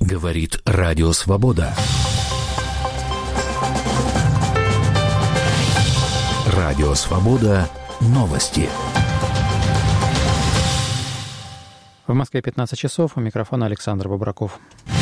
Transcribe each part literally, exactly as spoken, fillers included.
Говорит Радио Свобода. Радио Свобода. Новости. В Москве пятнадцать часов. У микрофона Александр Бобраков.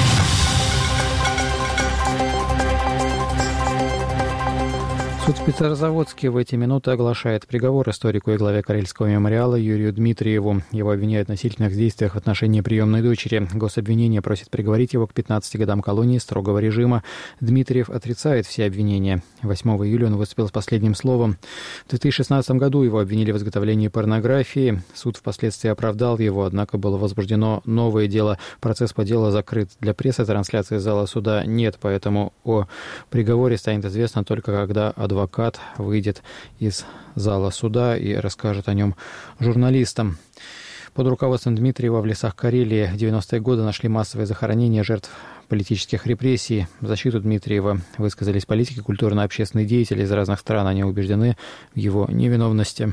Суд в Петрозаводске в эти минуты оглашает приговор историку и главе Карельского мемориала Юрию Дмитриеву. Его обвиняют в насильственных действиях в отношении приемной дочери. Гособвинение просит приговорить его к пятнадцати годам колонии строгого режима. Дмитриев отрицает все обвинения. восьмого июля он выступил с последним словом. В две тысячи шестнадцатом году его обвинили в изготовлении порнографии. Суд впоследствии оправдал его, однако было возбуждено новое дело. Процесс по делу закрыт. Для прессы трансляции зала суда нет, поэтому о приговоре станет известно только когда адвокат Адвокат выйдет из зала суда и расскажет о нем журналистам. Под руководством Дмитриева в лесах Карелии в девяностые годы нашли массовые захоронения жертв политических репрессий. В защиту Дмитриева высказались политики, культурно-общественные деятели из разных стран. Они убеждены в его невиновности.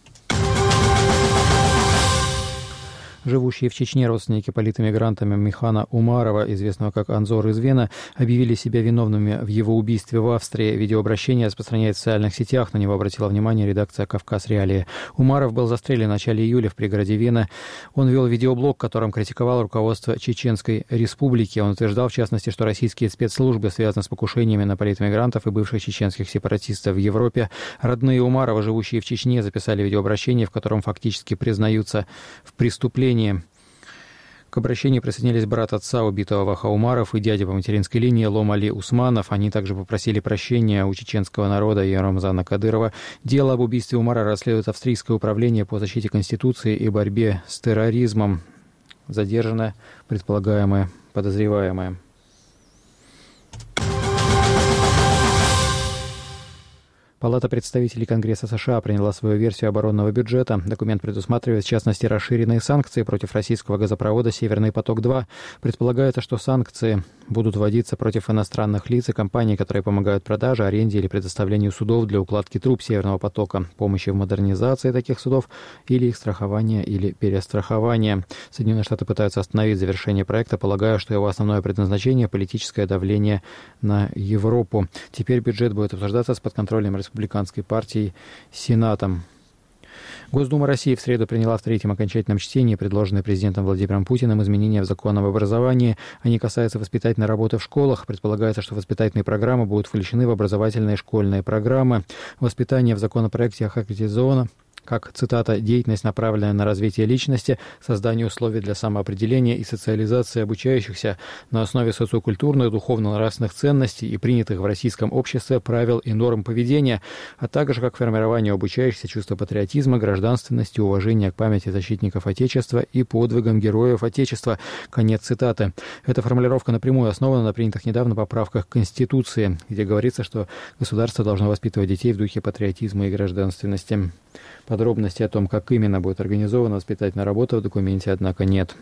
Живущие в Чечне родственники политэмигранта Михана Умарова, известного как Анзор из Вена, объявили себя виновными в его убийстве в Австрии. Видеообращение распространяется в социальных сетях. На него обратила внимание редакция «Кавказ Реалии». Умаров был застрелен в начале июля в пригороде Вена. Он вел видеоблог, в котором критиковал руководство Чеченской республики. Он утверждал, в частности, что российские спецслужбы связаны с покушениями на политэмигрантов и бывших чеченских сепаратистов в Европе. Родные Умарова, живущие в Чечне, записали видеообращение, в котором фактически признаются в преступлении. К обращению присоединились брат отца убитого Ваха Умаров и дядя по материнской линии Лом Али Усманов. Они также попросили прощения у чеченского народа и Рамзана Кадырова. Дело об убийстве Умара расследует австрийское управление по защите Конституции и борьбе с терроризмом. Задержаны предполагаемые подозреваемые. Палата представителей Конгресса США приняла свою версию оборонного бюджета. Документ предусматривает, в частности, расширенные санкции против российского газопровода «Северный поток-два». Предполагается, что санкции будут вводиться против иностранных лиц и компаний, которые помогают продаже, аренде или предоставлению судов для укладки труб «Северного потока», помощи в модернизации таких судов или их страхования или перестрахования. Соединенные Штаты пытаются остановить завершение проекта, полагая, что его основное предназначение – политическое давление на Европу. Теперь бюджет будет обсуждаться с подконтрольным республиканской партией Сенатом. Госдума России в среду приняла в третьем окончательном чтении предложенные президентом Владимиром Путиным изменения в закон об образовании. Они касаются воспитательной работы в школах. Предполагается, что воспитательные программы будут включены в образовательные школьные программы. Воспитание в законопроекте охарактеризовано как, цитата, «деятельность, направленная на развитие личности, создание условий для самоопределения и социализации обучающихся на основе социокультурных, духовно-нравственных ценностей и принятых в российском обществе правил и норм поведения, а также как формирование обучающихся чувства патриотизма, гражданственности, уважения к памяти защитников Отечества и подвигам героев Отечества». Конец цитаты. Эта формулировка напрямую основана на принятых недавно поправках к Конституции, где говорится, что государство должно воспитывать детей в духе патриотизма и гражданственности. Подробностей о том, как именно будет организована воспитательная работа, в документе, однако, нет.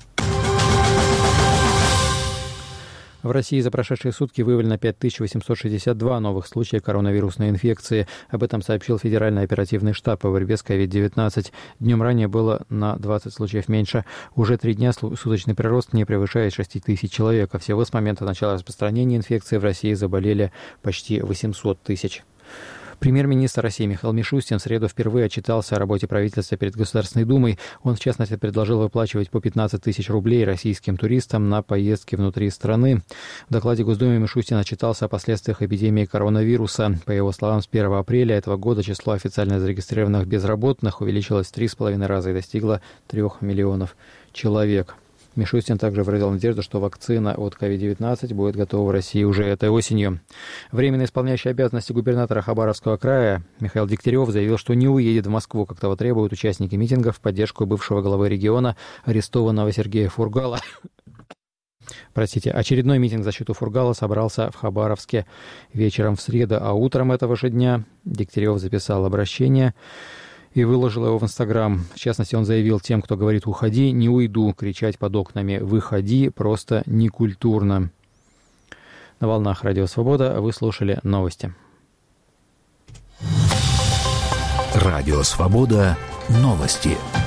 В России за прошедшие сутки выявлено пять тысяч восемьсот шестьдесят два новых случая коронавирусной инфекции. Об этом сообщил Федеральный оперативный штаб по борьбе с ковид девятнадцать. Днем ранее было на двадцать случаев меньше. Уже три дня суточный прирост не превышает шесть тысяч человек. А всего с момента начала распространения инфекции в России заболели почти восемьсот тысяч. Премьер-министр России Михаил Мишустин в среду впервые отчитался о работе правительства перед Государственной Думой. Он, в частности, предложил выплачивать по пятнадцать тысяч рублей российским туристам на поездки внутри страны. В докладе Госдумы Мишустин отчитался о последствиях эпидемии коронавируса. По его словам, с первого апреля этого года число официально зарегистрированных безработных увеличилось в три с половиной раза и достигло трех миллионов человек. Мишустин также выразил надежду, что вакцина от ковид девятнадцать будет готова в России уже этой осенью. Временно исполняющий обязанности губернатора Хабаровского края Михаил Дегтярев заявил, что не уедет в Москву, как того требуют участники митинга в поддержку бывшего главы региона, арестованного Сергея Фургала. Простите, очередной митинг в защиту Фургала собрался в Хабаровске вечером в среду, а утром этого же дня Дегтярев записал обращение и выложил его в Инстаграм. В частности, он заявил: тем, кто говорит «уходи», не уйду, кричать под окнами «выходи» просто некультурно. На волнах Радио Свобода вы слушали новости. Радио Свобода. Новости.